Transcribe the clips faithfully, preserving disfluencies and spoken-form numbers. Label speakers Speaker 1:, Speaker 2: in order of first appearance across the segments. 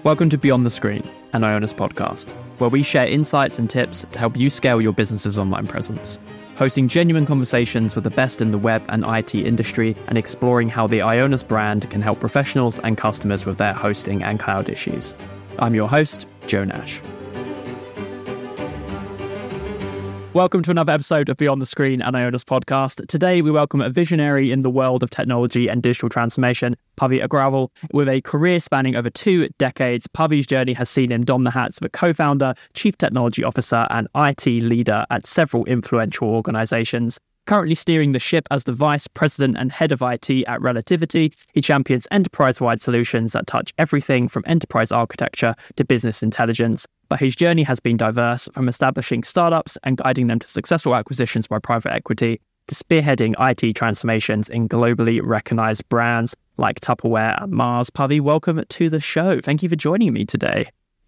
Speaker 1: Welcome to Beyond the Screen, an Ionis podcast, where we share insights and tips to help you scale your business's online presence. Hosting genuine conversations with the best in the web and I T industry and exploring how the Ionis brand can help professionals and customers with their hosting and cloud issues. I'm your host, Joe Nash. Welcome to another episode of Beyond the Screen, an Ionis podcast. Today, we welcome a visionary in the world of technology and digital transformation, Pavi Agrawal. With a career spanning over two decades, Pavi's journey has seen him don the hats of a co-founder, chief technology officer, and I T leader at several influential organizations. Currently steering the ship as the vice president and head of I T at Relativity, he champions enterprise-wide solutions that touch everything from enterprise architecture to business intelligence. But his journey has been diverse, from establishing startups and guiding them to successful acquisitions by private equity, to spearheading I T transformations in globally recognized brands like Tupperware and Mars. Pavi, welcome to the show. Thank you for joining me today.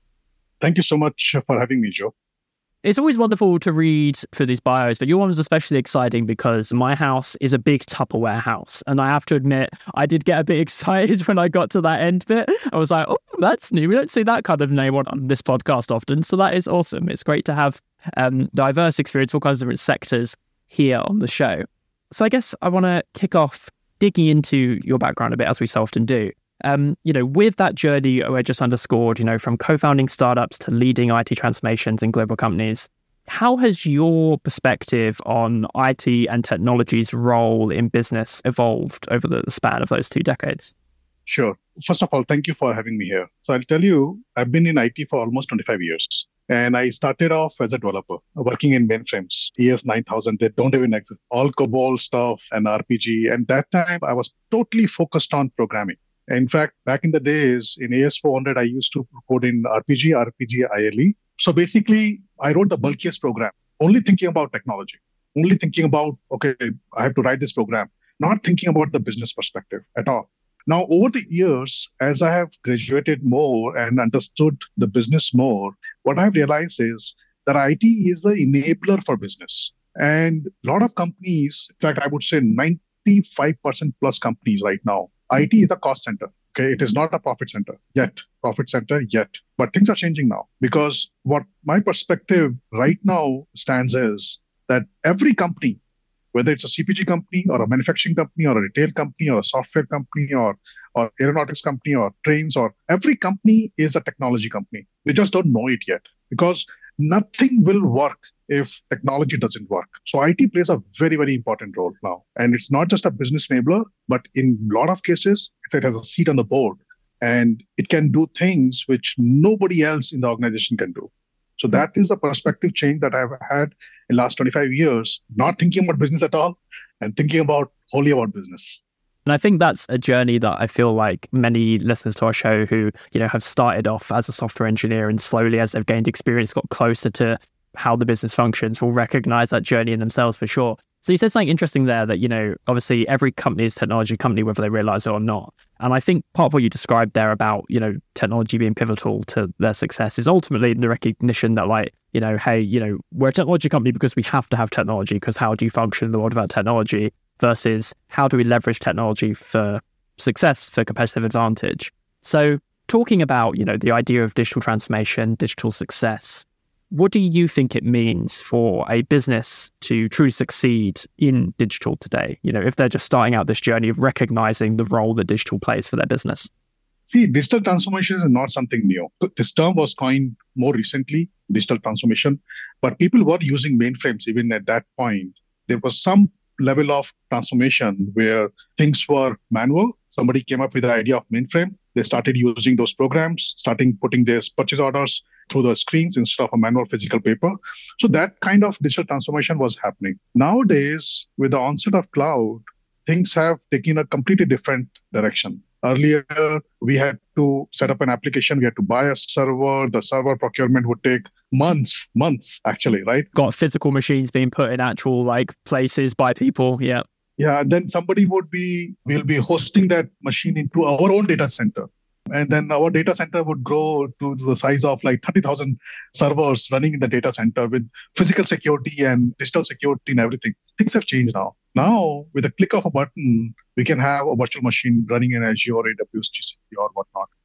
Speaker 2: Thank you so much for having me, Joe.
Speaker 1: It's always wonderful to read through these bios, but your one was especially exciting because my house is a big Tupperware house. And I have to admit, I did get a bit excited when I got to that end bit. I was like, oh, that's new. We don't see that kind of name on, on this podcast often. So that is awesome. It's great to have um, diverse experience, all kinds of different sectors here on the show. So I guess I want to kick off digging into your background a bit, as we so often do. Um, you know, with that journey I just underscored, you know, from co-founding startups to leading I T transformations in global companies, how has your perspective on I T and technology's role in business evolved over the span of those two decades?
Speaker 2: Sure. First of all, thank you for having me here. So I'll tell you, I've been in I T for almost twenty-five years. And I started off as a developer, working in mainframes, E S nine thousand. They don't even exist. All COBOL stuff and R P G. And that time, I was totally focused on programming. In fact, back in the days in A S four hundred, I used to code in R P G, R P G I L E. So basically, I wrote the bulkiest program, only thinking about technology, only thinking about, okay, I have to write this program, not thinking about the business perspective at all. Now, over the years, as I have graduated more and understood the business more, what I've realized is that I T is the enabler for business. And a lot of companies, in fact, I would say ninety-five percent plus companies right now, I T is a cost center. Okay, it is not a profit center yet, profit center yet. But things are changing now, because what my perspective right now stands is that every company, whether it's a C P G company or a manufacturing company or a retail company or a software company or, or aeronautics company or trains, or every company is a technology company. They just don't know it yet, because nothing will work if technology doesn't work. So I T plays a very, very important role now. And it's not just a business enabler, but in a lot of cases, it has a seat on the board and it can do things which nobody else in the organization can do. So that is the perspective change that I've had in the last twenty-five years, not thinking about business at all and thinking about wholly about business.
Speaker 1: And I think that's a journey that I feel like many listeners to our show who, you know, have started off as a software engineer and slowly, as they've gained experience, got closer to how the business functions, will recognize that journey in themselves for sure. So you said something interesting there that, you know, obviously every company is a technology company, whether they realize it or not. And I think part of what you described there about, you know, technology being pivotal to their success is ultimately the recognition that, like, you know, hey, you know, we're a technology company because we have to have technology, because how do you function in the world without technology, versus how do we leverage technology for success, for competitive advantage. So talking about, you know, the idea of digital transformation, digital success, what do you think it means for a business to truly succeed in digital today? You know, if they're just starting out this journey of recognizing the role that digital plays for their business?
Speaker 2: See, digital transformation is not something new. This term was coined more recently, digital transformation, but people were using mainframes even at that point. There was some level of transformation where things were manual. Somebody came up with the idea of mainframe. They started using those programs, starting putting their purchase orders through the screens instead of a manual physical paper. So that kind of digital transformation was happening. Nowadays, with the onset of cloud, things have taken a completely different direction. Earlier, we had to set up an application. We had to buy a server. The server procurement would take months, months, actually, right?
Speaker 1: Got physical machines being put in actual like places by people. Yeah.
Speaker 2: Yeah. And then somebody would be, we'll be hosting that machine into our own data center. And then our data center would grow to the size of like thirty thousand servers running in the data center with physical security and digital security and everything. Things have changed now. Now, with a click of a button, we can have a virtual machine running in Azure or A W S, G C P or whatnot.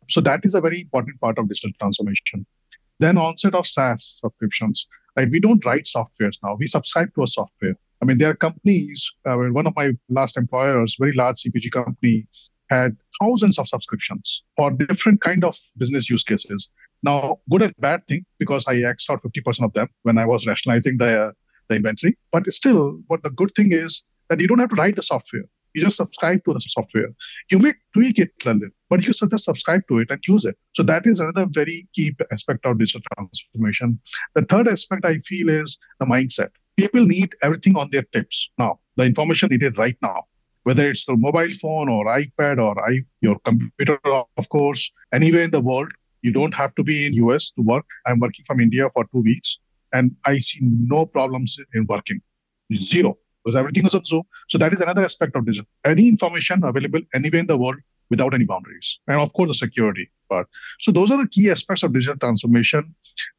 Speaker 2: So that is a very important part of digital transformation. Then onset of SaaS subscriptions. Right? We don't write softwares now. We subscribe to a software. I mean, there are companies, uh, one of my last employers, very large C P G company, had thousands of subscriptions for different kind of business use cases. Now, good and bad thing, because I X'd out fifty percent of them when I was rationalizing the, the inventory. But still, what the good thing is that you don't have to write the software. You just subscribe to the software. You may tweak it a little, but you just subscribe to it and use it. So that is another very key aspect of digital transformation. The third aspect I feel is the mindset. People need everything on their tips now. The information needed right now, whether it's the mobile phone or iPad or I, your computer, of course, anywhere in the world. You don't have to be in U S to work. I'm working from India for two weeks, and I see no problems in working. Zero. Because everything is on Zoom. So that is another aspect of digital. Any information available anywhere in the world without any boundaries. And of course, the security part. So those are the key aspects of digital transformation.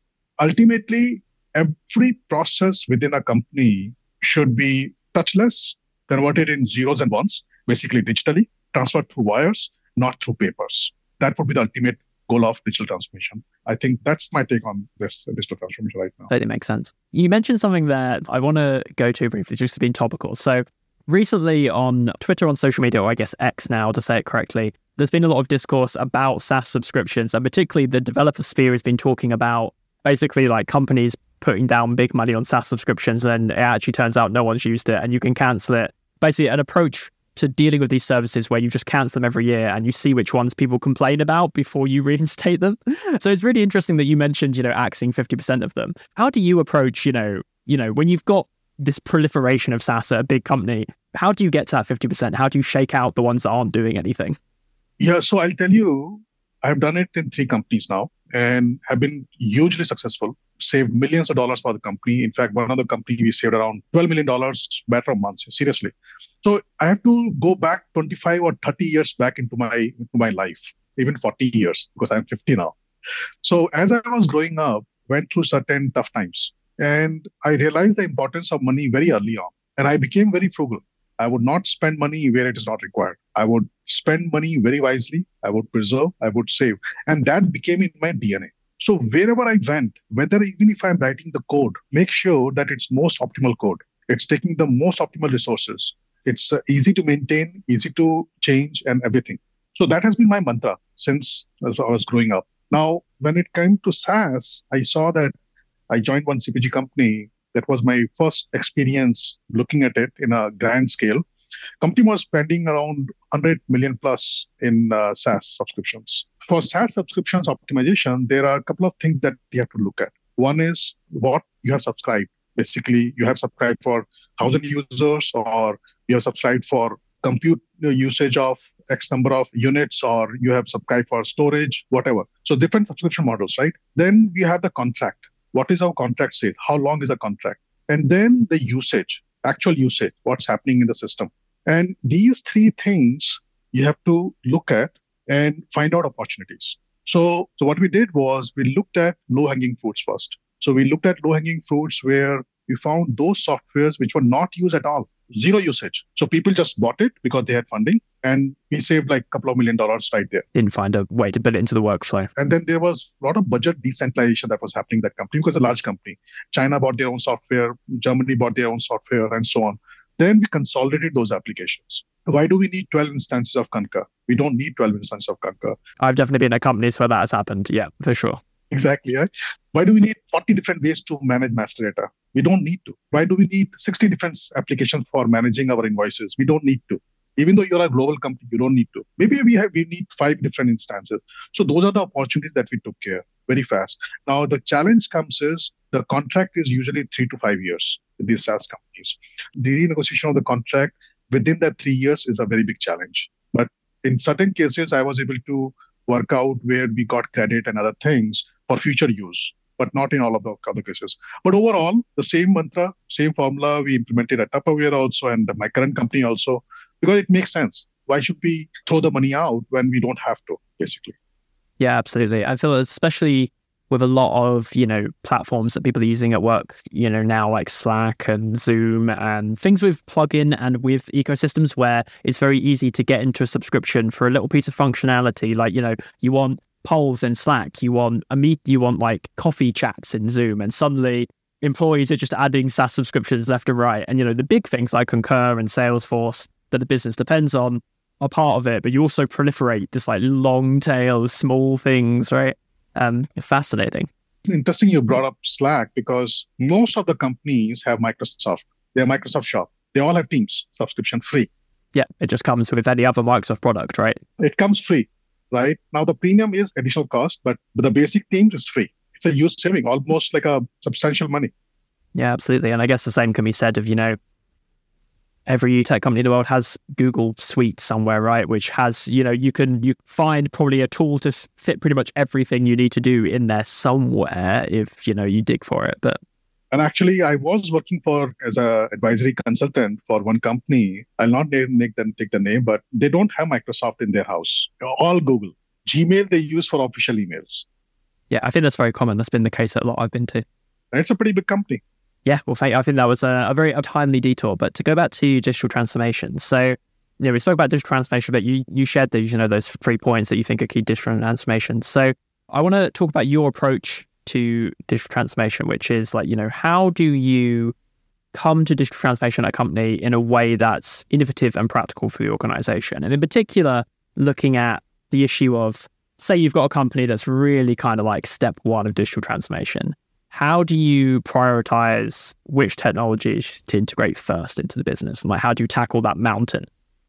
Speaker 2: Ultimately, every process within a company should be touchless, converted in zeros and ones, basically digitally, transferred through wires, not through papers. That would be the ultimate goal of digital transformation. I think that's my take on this digital transformation right now.
Speaker 1: Totally makes sense. You mentioned something that I want to go to briefly, just to be topical. So recently on Twitter, on social media, or I guess X now to say it correctly, there's been a lot of discourse about SaaS subscriptions, and particularly the developer sphere has been talking about basically like companies putting down big money on SaaS subscriptions, and it actually turns out no one's used it and you can cancel it. Basically an approach to dealing with these services where you just cancel them every year and you see which ones people complain about before you reinstate them. So it's really interesting that you mentioned, you know, axing fifty percent of them. How do you approach, you know, you know, when you've got this proliferation of SaaS at a big company, how do you get to that fifty percent? How do you shake out the ones that aren't doing anything?
Speaker 2: Yeah, so I'll tell you, I've done it in three companies now and have been hugely successful, saved millions of dollars for the company. In fact, one of the company we saved around twelve million dollars matter of months, seriously. So I have to go back twenty-five or thirty years back into my into my life, even forty years, because I'm fifty now. So as I was growing up, went through certain tough times, and I realized the importance of money very early on. And I became very frugal. I would not spend money where it is not required. I would spend money very wisely. I would preserve, I would save. And that became in my D N A. So wherever I went, whether even if I'm writing the code, make sure that it's most optimal code. It's taking the most optimal resources. It's uh, easy to maintain, easy to change and everything. So that has been my mantra since I was growing up. Now, when it came to SaaS, I saw that I joined one C P G company. That was my first experience looking at it in a grand scale. Company was spending around one hundred million plus in uh, SaaS subscriptions. For SaaS subscriptions optimization, there are a couple of things that you have to look at. One is what you have subscribed. Basically, you have subscribed for one thousand users, or you have subscribed for compute usage of X number of units, or you have subscribed for storage, whatever. So different subscription models, right? Then we have the contract. What is our contract say? How long is the contract? And then the usage, actual usage, what's happening in the system. And these three things you have to look at and find out opportunities. So, so what we did was we looked at low-hanging fruits first. So we looked at low-hanging fruits where we found those softwares which were not used at all, zero usage. So people just bought it because they had funding, and we saved like a couple of million dollars right there.
Speaker 1: Didn't find a way to build it into the workflow.
Speaker 2: And then there was a lot of budget decentralization that was happening in that company because it's a large company. China bought their own software, Germany bought their own software, and so on. Then we consolidated those applications. Why do we need twelve instances of Concur? We don't need twelve instances of Concur.
Speaker 1: I've definitely been at companies where that has happened. Yeah, for sure.
Speaker 2: Exactly. Right? Why do we need forty different ways to manage master data? We don't need to. Why do we need sixty different applications for managing our invoices? We don't need to. Even though you're a global company, you don't need to. Maybe we have we need five different instances. So those are the opportunities that we took care very fast. Now the challenge comes is the contract is usually three to five years with these SaaS companies. The renegotiation of the contract within that three years is a very big challenge. But in certain cases, I was able to work out where we got credit and other things for future use, but not in all of the other cases. But overall, the same mantra, same formula we implemented at Tupperware also, and my current company also, because it makes sense. Why should we throw the money out when we don't have to, basically?
Speaker 1: Yeah, absolutely. I feel especially with a lot of, you know, platforms that people are using at work, you know, now like Slack and Zoom and things with plugin and with ecosystems where it's very easy to get into a subscription for a little piece of functionality. Like, you know, you want polls in Slack, you want a meet, you want like coffee chats in Zoom, and suddenly employees are just adding SaaS subscriptions left and right. And, you know, the big things like Concur and Salesforce that the business depends on are part of it, but you also proliferate this like long tail of small things, right? Um, fascinating.
Speaker 2: It's interesting you brought up Slack because most of the companies have Microsoft. They're Microsoft Shop. They all have Teams subscription free.
Speaker 1: Yeah, it just comes with any other Microsoft product, right?
Speaker 2: It comes free, right? Now the premium is additional cost, but the basic Teams is free. It's a huge saving, almost like a substantial money.
Speaker 1: Yeah, absolutely. And I guess the same can be said of, you know, every tech company in the world has Google Suite somewhere, right? Which has, you know, you can you find probably a tool to fit pretty much everything you need to do in there somewhere if, you know, you dig for it. But
Speaker 2: and actually, I was working for as a advisory consultant for one company. I'll not name, make them take the name, but they don't have Microsoft in their house. All Google. Gmail they use for official emails.
Speaker 1: Yeah, I think that's very common. That's been the case at a lot I've been to.
Speaker 2: And it's a pretty big company.
Speaker 1: Yeah, well, I think that was a, a very a timely detour. But to go back to digital transformation, so yeah, we spoke about digital transformation, but you you shared those, you know, those three points that you think are key digital transformation. So I want to talk about your approach to digital transformation, which is like, you know, how do you come to digital transformation at a company in a way that's innovative and practical for the organization? And in particular, looking at the issue of, say you've got a company that's really kind of like step one of digital transformation. How do you prioritize which technologies to integrate first into the business? And like, how do you tackle that mountain?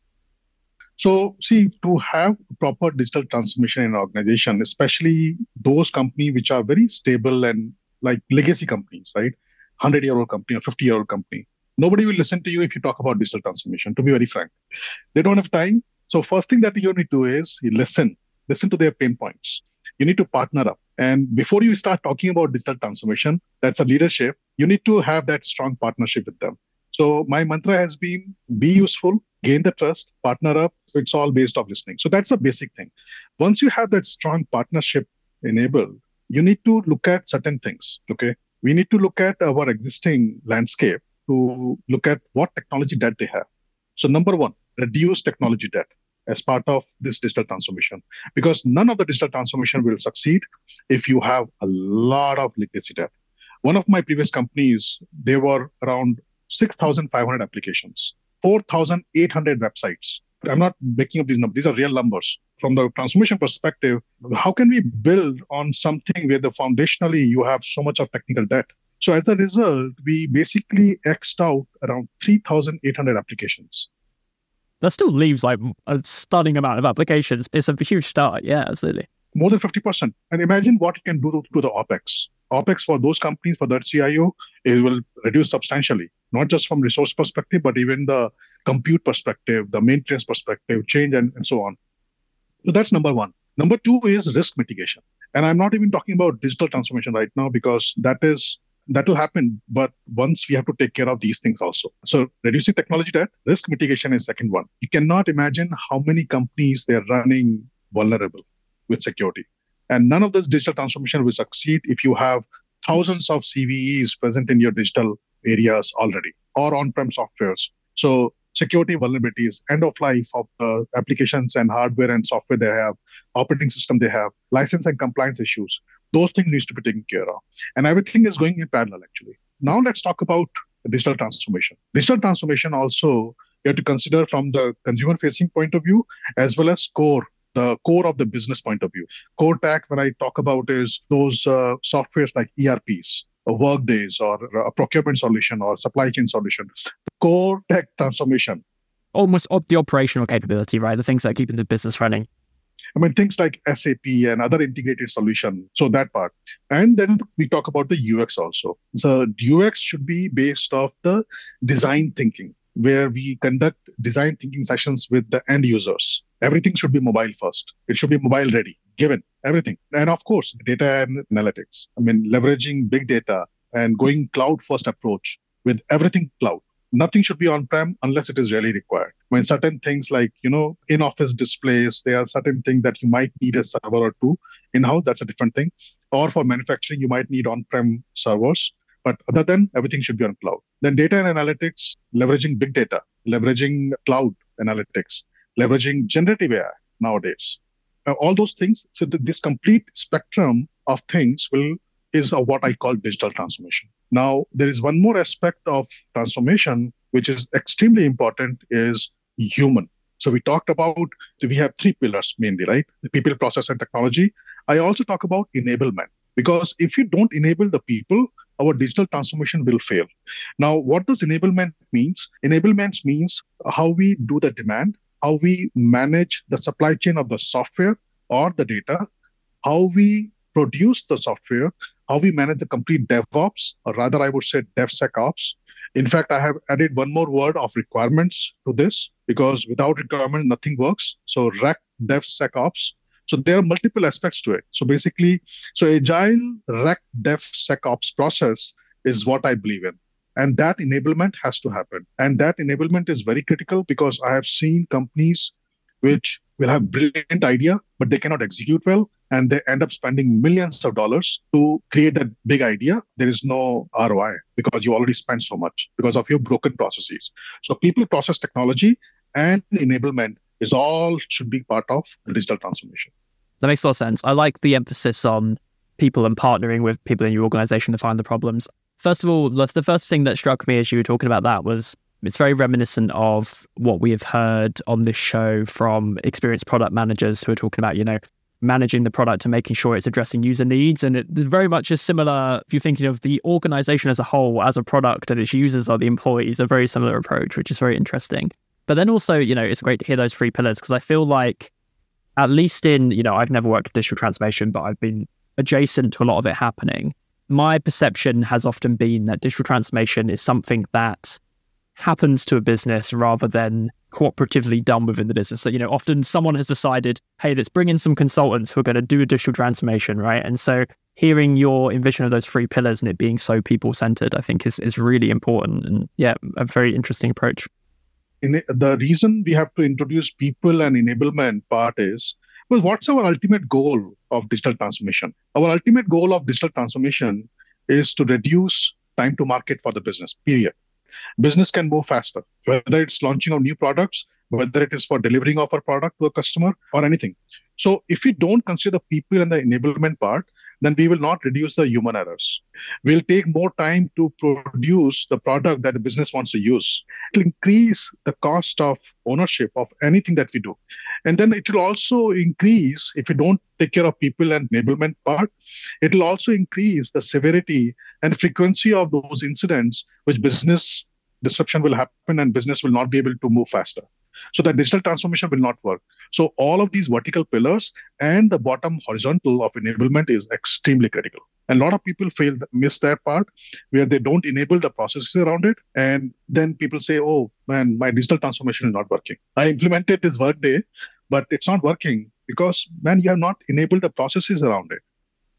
Speaker 2: So, see, to have proper digital transformation in an organization, especially those companies which are very stable and like legacy companies, right? one hundred year old company or fifty year old company, nobody will listen to you if you talk about digital transformation, to be very frank. They don't have time. So first thing that you need to do is you listen, listen to their pain points. You need to partner up. And before you start talking about digital transformation, that's a leadership, you need to have that strong partnership with them. So my mantra has been be useful, gain the trust, partner up. It's all based off listening. So that's a basic thing. Once you have that strong partnership enabled, you need to look at certain things. Okay. We need to look at our existing landscape to look at what technology debt they have. So number one, reduce technology debt as part of this digital transformation, because none of the digital transformation will succeed if you have a lot of legacy debt. One of my previous companies, there were around six thousand five hundred applications, four thousand eight hundred websites. I'm not making up these numbers. These are real numbers. From the transformation perspective, how can we build on something where the foundationally you have so much of technical debt? So as a result, we basically X'd out around three thousand eight hundred applications.
Speaker 1: That still leaves like a stunning amount of applications. It's a huge start. Yeah, absolutely.
Speaker 2: More than fifty percent. And imagine what it can do to, to the OpEx. OpEx for those companies, for that C I O, it will reduce substantially, not just from resource perspective, but even the compute perspective, the maintenance perspective, change, and, and so on. So that's number one. Number two is risk mitigation. And I'm not even talking about digital transformation right now, because that is that will happen. But once we have to take care of these things also. So reducing technology debt, risk mitigation is second one. You cannot imagine how many companies they're running vulnerable with security. And none of this digital transformation will succeed if you have thousands of C V Es present in your digital areas already or on-prem softwares. So security vulnerabilities, end of life of the applications and hardware and software they have, operating system they have, license and compliance issues, those things needs to be taken care of. And everything is going in parallel, actually. Now let's talk about digital transformation. Digital transformation also, you have to consider from the consumer-facing point of view, as well as core, the core of the business point of view. Core tech, when I talk about, is those uh, softwares like E R Ps, or Workdays, or a procurement solution, or supply chain solution. Core tech transformation.
Speaker 1: Almost op- the operational capability, right? The things that are keeping the business running.
Speaker 2: I mean, things like S A P and other integrated solution. So that part. And then we talk about the U X also. So U X should be based off the design thinking, where we conduct design thinking sessions with the end users. Everything should be mobile first. It should be mobile ready, given everything. And of course, data and analytics. I mean, leveraging big data and going cloud first approach with everything cloud. nothing should be on-prem unless it is really required. When certain things like, you know, in-office displays, there are certain things that you might need a server or two in-house, that's a different thing. Or for manufacturing, you might need on-prem servers. But other than, everything should be on cloud. Then data and analytics, leveraging big data, leveraging cloud analytics, leveraging generative A I nowadays. Uh, all those things, so th- this complete spectrum of things will is uh, what I call digital transformation. Now, there is one more aspect of transformation, which is extremely important, is human. So we talked about, we have three pillars mainly, right? The people, process, and technology. I also talk about enablement, because if you don't enable the people, our digital transformation will fail. Now, what does enablement means? Enablement means how we do the demand, how we manage the supply chain of the software or the data, how we produce the software, how we manage the complete DevOps, or rather I would say DevSecOps. In fact, I have added one more word of requirements to this, because without requirement, nothing works. So R A C, DevSecOps. So there are multiple aspects to it. So basically, so agile R A C DevSecOps process is what I believe in. And that enablement has to happen. And that enablement is very critical, because I have seen companies which will have brilliant idea, but they cannot execute well. And they end up spending millions of dollars to create that big idea. There is no R O I because you already spent so much because of your broken processes. So people, process, technology, and enablement is all should be part of the digital transformation.
Speaker 1: That makes a lot of sense. I like the emphasis on people and partnering with people in your organization to find the problems. First of all, the first thing that struck me as you were talking about that was it's very reminiscent of what we have heard on this show from experienced product managers who are talking about, you know, managing the product and making sure it's addressing user needs. And it very much is similar, if you're thinking of the organization as a whole, as a product, and its users are the employees, a very similar approach, which is very interesting. But then also, you know, it's great to hear those three pillars, because I feel like, at least in, you know, I've never worked with digital transformation, but I've been adjacent to a lot of it happening. My perception has often been that digital transformation is something that happens to a business rather than cooperatively done within the business. So, you know, often someone has decided, hey, let's bring in some consultants who are going to do a digital transformation, right? And so hearing your envision of those three pillars and it being so people-centered, I think is, is really important. And yeah, a very interesting approach.
Speaker 2: In it, the reason we have to introduce people and enablement part is, well, what's our ultimate goal of digital transformation? Our ultimate goal of digital transformation is to reduce time to market for the business, period. Business can move faster, whether it's launching of new products, whether it is for delivering of a product to a customer or anything. So if we don't consider the people and the enablement part, then we will not reduce the human errors. We'll take more time to produce the product that the business wants to use. It'll increase the cost of ownership of anything that we do. And then it will also increase, if we don't take care of people and enablement part, it will also increase the severity and frequency of those incidents, which business disruption will happen and business will not be able to move faster. So that digital transformation will not work. So all of these vertical pillars and the bottom horizontal of enablement is extremely critical. And a lot of people fail, miss that part where they don't enable the processes around it. And then people say, oh man, my digital transformation is not working. I implemented this Workday, but it's not working because, man, you have not enabled the processes around it.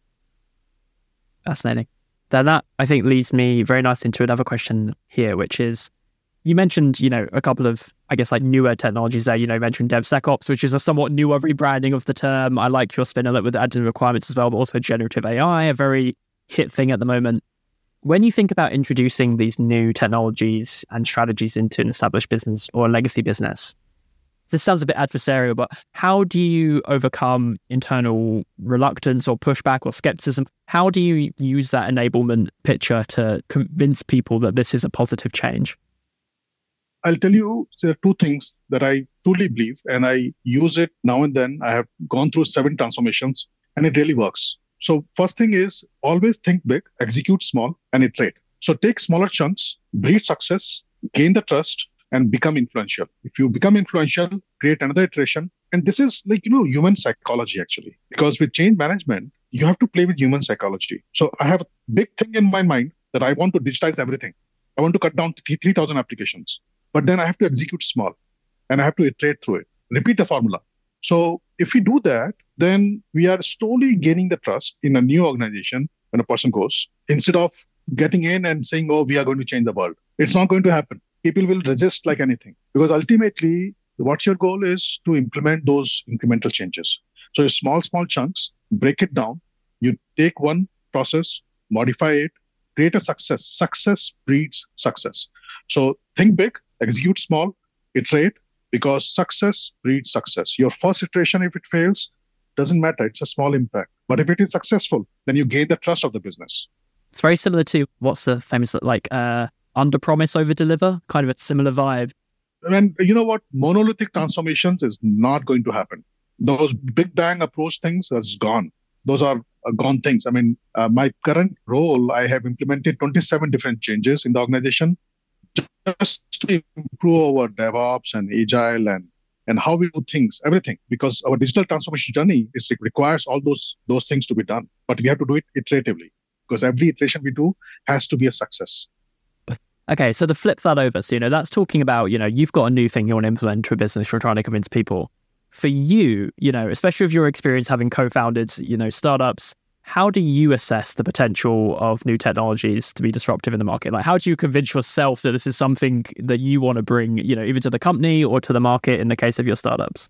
Speaker 1: Fascinating. Then that, I think, leads me very nicely into another question here, which is, you mentioned, you know, a couple of, I guess, like newer technologies there. You know, you mentioned DevSecOps, which is a somewhat newer rebranding of the term. I like your spin on it with adding requirements as well, but also generative A I, a very hit thing at the moment. When you think about introducing these new technologies and strategies into an established business or a legacy business, this sounds a bit adversarial, but how do you overcome internal reluctance or pushback or skepticism? How do you use that enablement picture to convince people that this is a positive change?
Speaker 2: I'll tell you, there are two things that I truly believe, and I use it now and then. I have gone through seven transformations, and it really works. So first thing is always think big, execute small, and iterate. So take smaller chunks, breed success, gain the trust, and become influential. If you become influential, create another iteration. And this is like, you know, human psychology, actually. Because with change management, you have to play with human psychology. So I have a big thing in my mind that I want to digitize everything. I want to cut down to three thousand applications. But then I have to execute small and I have to iterate through it, repeat the formula. So if we do that, then we are slowly gaining the trust in a new organization when a person goes, instead of getting in and saying, oh, we are going to change the world. It's not going to happen. people will resist like anything because ultimately, what your goal is to implement those incremental changes. So, small, small chunks, break it down. You take one process, modify it, create a success. Success breeds success. So, think big, execute small, iterate, because success breeds success. Your first iteration, if it fails, doesn't matter. It's a small impact. But if it is successful, then you gain the trust of the business.
Speaker 1: It's very similar to what's the famous, like, uh, under promise, over deliver, kind of a similar vibe.
Speaker 2: And you know what? Monolithic transformations is not going to happen. Those big bang approach things is gone. Those are uh, gone things. I mean, uh, my current role, I have implemented twenty-seven different changes in the organization just to improve our DevOps and Agile and and how we do things, everything, because our digital transformation journey is it requires all those those things to be done. But we have to do it iteratively because every iteration we do has to be a success.
Speaker 1: Okay, so to flip that over, so, you know, that's talking about, you know, you've got a new thing you want to implement to a business, you're trying to convince people. For you, you know, especially with your experience having co-founded, you know, startups, how do you assess the potential of new technologies to be disruptive in the market? Like, how do you convince yourself that this is something that you want to bring, you know, either to the company or to the market in the case of your startups?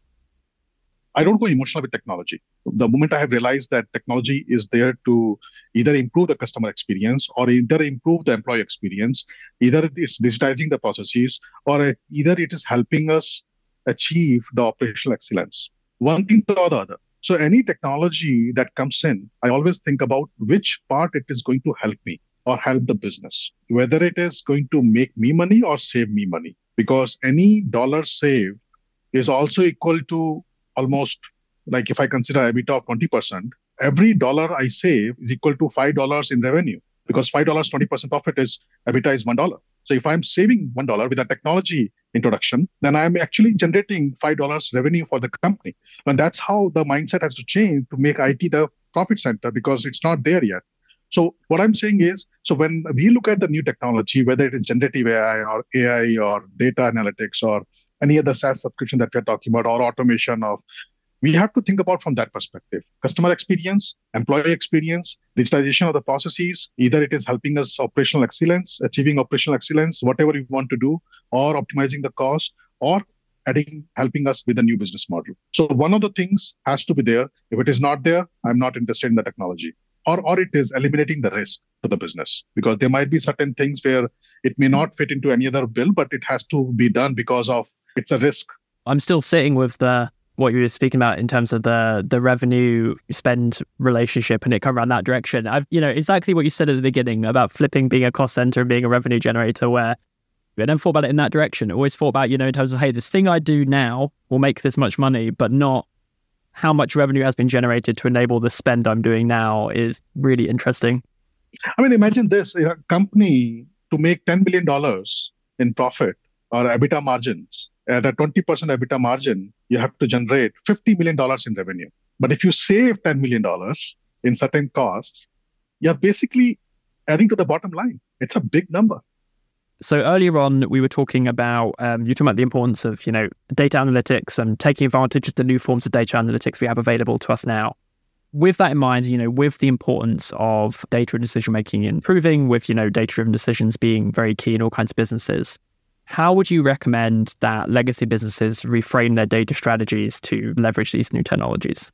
Speaker 2: I don't go emotional with technology. The moment I have realized that technology is there to either improve the customer experience or either improve the employee experience, either it's digitizing the processes or either it is helping us achieve the operational excellence. One thing or the other. So any technology that comes in, I always think about which part it is going to help me or help the business, whether it is going to make me money or save me money, because any dollar saved is also equal to almost, like if I consider EBITDA of twenty percent, every dollar I save is equal to five dollars in revenue, because five dollars, twenty percent of it is EBITDA is one dollar. So if I'm saving one dollar with a technology introduction, then I'm actually generating five dollars revenue for the company. And that's how the mindset has to change to make I T the profit center, because it's not there yet. So what I'm saying is, so when we look at the new technology, whether it is generative A I or A I or data analytics or any other SaaS subscription that we're talking about, or automation of, we have to think about from that perspective. Customer experience, employee experience, digitization of the processes, either it is helping us operational excellence, achieving operational excellence, whatever we want to do, or optimizing the cost, or adding, helping us with a new business model. So one of the things has to be there. If it is not there, I'm not interested in the technology. Or, or it is eliminating the risk to the business, because there might be certain things where it may not fit into any other bill, but it has to be done because of it's a risk.
Speaker 1: I'm still sitting with the what you were speaking about in terms of the the revenue spend relationship, and it come around that direction. I've, you know, exactly what you said at the beginning about flipping being a cost center and being a revenue generator, where I never thought about it in that direction. I always thought about, you know, in terms of, hey, this thing I do now will make this much money, but not how much revenue has been generated to enable the spend I'm doing now is really interesting.
Speaker 2: I mean, imagine this, a company to make ten million dollars in profit or EBITDA margins, at a twenty percent EBITDA margin, you have to generate fifty million dollars in revenue. But if you save ten million dollars in certain costs, you're basically adding to the bottom line. It's a big number.
Speaker 1: So earlier on, we were talking about, um, you were talking about the importance of, you know, data analytics and taking advantage of the new forms of data analytics we have available to us now. With that in mind, you know, with the importance of data and decision-making improving, with, you know, data-driven decisions being very key in all kinds of businesses, how would you recommend that legacy businesses reframe their data strategies to leverage these new technologies?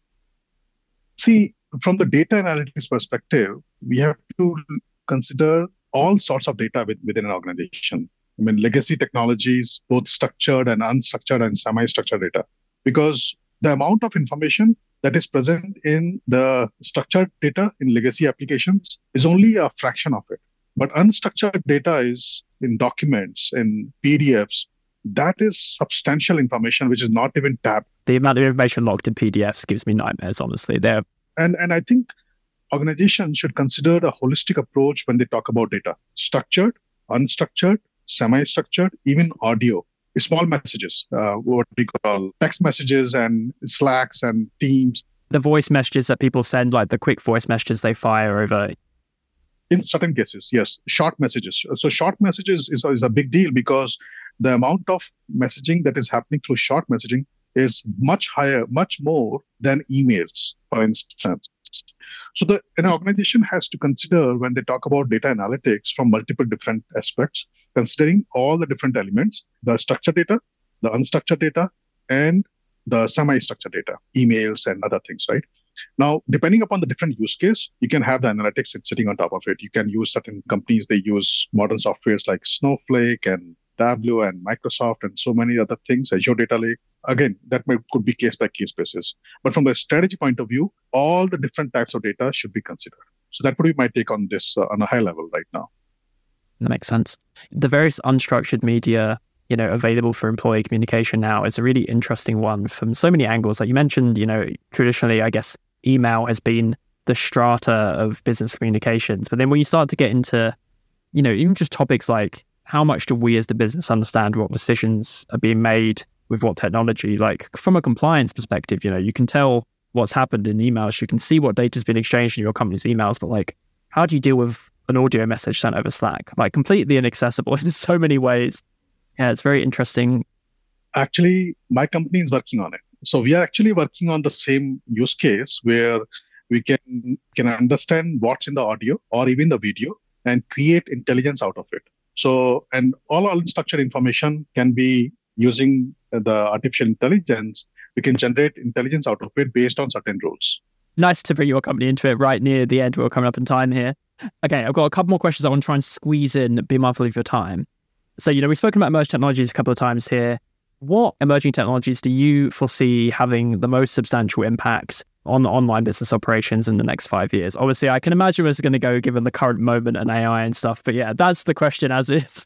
Speaker 2: See, from the data analytics perspective, we have to consider all sorts of data with, within an organization. I mean, legacy technologies, both structured and unstructured and semi-structured data, because the amount of information that is present in the structured data in legacy applications is only a fraction of it. But unstructured data is in documents, in P D Fs. That is substantial information, which is not even tapped.
Speaker 1: The amount of information locked in P D Fs gives me nightmares, honestly. They're...
Speaker 2: And, and I think organizations should consider a holistic approach when they talk about data. Structured, unstructured, semi-structured, even audio. Small messages, uh, what we call text messages and Slacks and Teams.
Speaker 1: The voice messages that people send, like the quick voice messages they fire over.
Speaker 2: In certain cases, yes. Short messages. So short messages is, is a big deal, because the amount of messaging that is happening through short messaging is much higher, much more than emails, for instance. So the an organization has to consider when they talk about data analytics from multiple different aspects, considering all the different elements, the structured data, the unstructured data, and the semi-structured data, emails and other things, right? Now, depending upon the different use case, you can have the analytics sitting on top of it. You can use certain companies, they use modern softwares like Snowflake and Tableau and Microsoft and so many other things, Azure Data Lake. Again, that may, could be case by case basis. But from the strategy point of view, all the different types of data should be considered. So that would be my take on this uh, on a high level right now.
Speaker 1: That makes sense. The various unstructured media, you know, available for employee communication now is a really interesting one from so many angles. Like you mentioned, you know, traditionally, I guess, email has been the strata of business communications. But then when you start to get into, you know, even just topics like how much do we as the business understand what decisions are being made with what technology? Like from a compliance perspective, you know, you can tell what's happened in emails. You can see what data's been exchanged in your company's emails. But like, how do you deal with an audio message sent over Slack? Like completely inaccessible in so many ways. Yeah, it's very interesting.
Speaker 2: Actually, my company is working on it. So we are actually working on the same use case where we can can understand what's in the audio or even the video and create intelligence out of it. So, and all unstructured information can be using the artificial intelligence. We can generate intelligence out of it based on certain rules.
Speaker 1: Nice to bring your company into it right near the end. We're coming up in time here. Okay, I've got a couple more questions I want to try and squeeze in, be mindful of your time. So, you know, we've spoken about emerging technologies a couple of times here. What emerging technologies do you foresee having the most substantial impact on online business operations in the next five years? Obviously, I can imagine where it's going to go given the current moment and A I and stuff. But yeah, that's the question as is.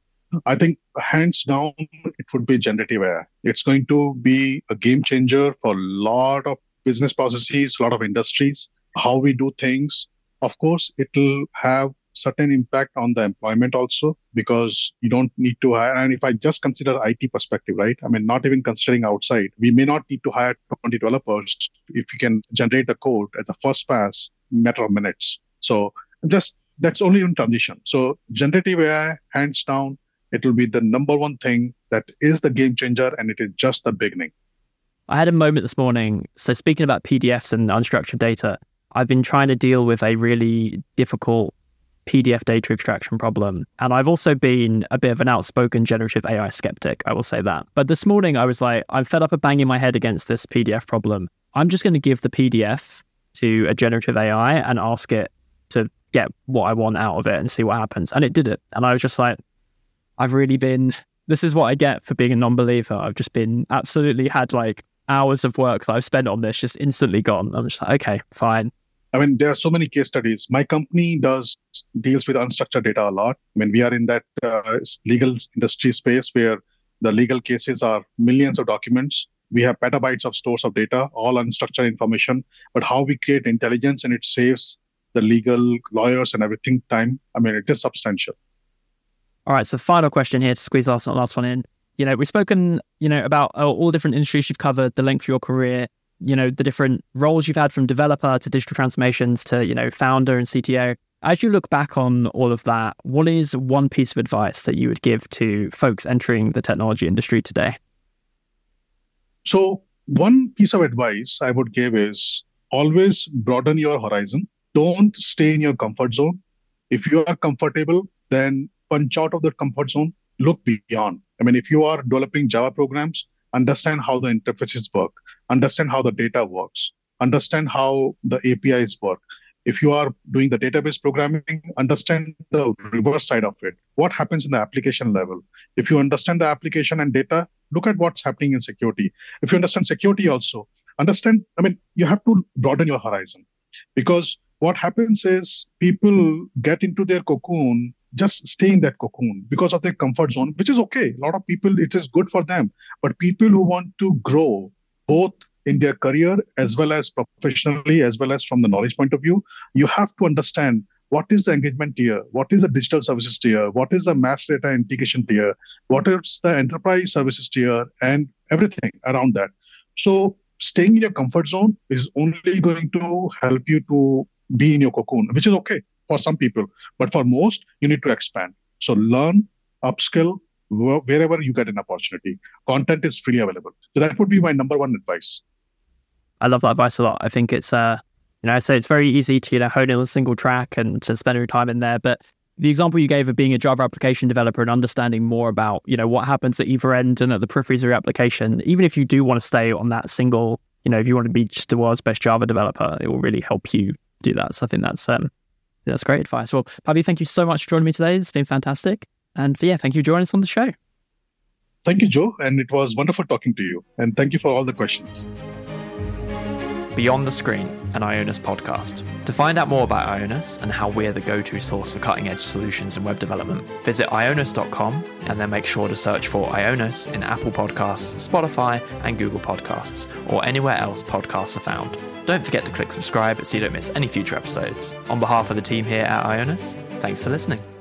Speaker 2: I think hands down, it would be generative A I. It's going to be a game changer for a lot of business processes, a lot of industries, how we do things. Of course, it will have certain impact on the employment also, because you don't need to hire. And if I just consider I T perspective, right? I mean, not even considering outside, we may not need to hire twenty developers if we can generate the code at the first pass, matter of minutes. So just that's only in transition. So generative A I, hands down, it will be the number one thing that is the game changer, and it is just the beginning.
Speaker 1: I had a moment this morning. So speaking about P D Fs and unstructured data, I've been trying to deal with a really difficult P D F data extraction problem. And I've also been a bit of an outspoken generative A I skeptic, I will say that. But this morning I was like, I'm fed up of banging my head against this P D F problem. I'm just going to give the P D F to a generative A I and ask it to get what I want out of it and see what happens. And it did it. And I was just like, I've really been, this is what I get for being a non-believer. I've just been absolutely had like hours of work that I've spent on this just instantly gone. I'm just like, okay, fine.
Speaker 2: I mean, there are so many case studies. My company does deals with unstructured data a lot. I mean, we are in that uh, legal industry space where the legal cases are millions of documents. We have petabytes of stores of data, all unstructured information. But how we create intelligence and it saves the legal lawyers and everything time. I mean, it is substantial.
Speaker 1: All right. So final question here to squeeze last last one in. You know, we've spoken, you know, about all the different industries you've covered, the length of your career, you know, the different roles you've had from developer to digital transformations to, you know, founder and C T O. As you look back on all of that, what is one piece of advice that you would give to folks entering the technology industry today?
Speaker 2: So one piece of advice I would give is always broaden your horizon. Don't stay in your comfort zone. If you are comfortable, then punch out of the comfort zone, look beyond. I mean, if you are developing Java programs, understand how the interfaces work, understand how the data works, understand how the A P Is work. If you are doing the database programming, understand the reverse side of it. What happens in the application level? If you understand the application and data, look at what's happening in security. If you understand security also, understand, I mean, you have to broaden your horizon, because what happens is people get into their cocoon, just stay in that cocoon because of their comfort zone, which is okay. A lot of people, it is good for them. But people who want to grow both in their career as well as professionally, as well as from the knowledge point of view, you have to understand what is the engagement tier, what is the digital services tier, what is the mass data integration tier, what is the enterprise services tier, and everything around that. So staying in your comfort zone is only going to help you to be in your cocoon, which is okay for some people. But for most, you need to expand. So learn, upskill, wherever you get an opportunity. Content is freely available. So that would be my number one advice.
Speaker 1: I love that advice a lot. I think it's uh, You know, so it's very easy to, you know, hone in on a single track and to spend your time in there. But the example you gave of being a Java application developer and understanding more about, you know, what happens at either end and at the peripheries of your application, even if you do want to stay on that single, you know, if you want to be just the world's best Java developer, it will really help you do that. So I think that's um, that's great advice. Well, Pavi, thank you so much for joining me today. It's been fantastic. And yeah, thank you for joining us on the show.
Speaker 2: Thank you, Joe. And it was wonderful talking to you. And thank you for all the questions.
Speaker 3: Beyond the Screen, an Ionis podcast. To find out more about Ionis and how we're the go-to source for cutting-edge solutions in web development, visit ionis dot com and then make sure to search for Ionis in Apple Podcasts, Spotify, and Google Podcasts, or anywhere else podcasts are found. Don't forget to click subscribe so you don't miss any future episodes. On behalf of the team here at Ionis, thanks for listening.